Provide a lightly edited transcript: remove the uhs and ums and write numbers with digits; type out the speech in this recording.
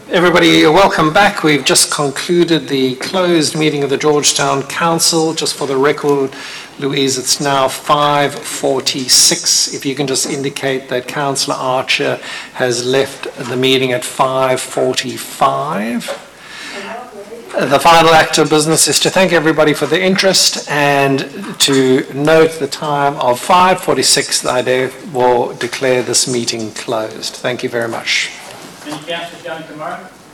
Everybody, welcome back. We've just concluded the closed meeting of the Georgetown Council. Just for the record, Louise, it's now 5:46. If you can just indicate that Councillor Archer has left the meeting at 5:45. The final act of business is to thank everybody for their interest and to note the time of 5:46. I will declare this meeting closed. Thank you very much. Any councillors going tomorrow?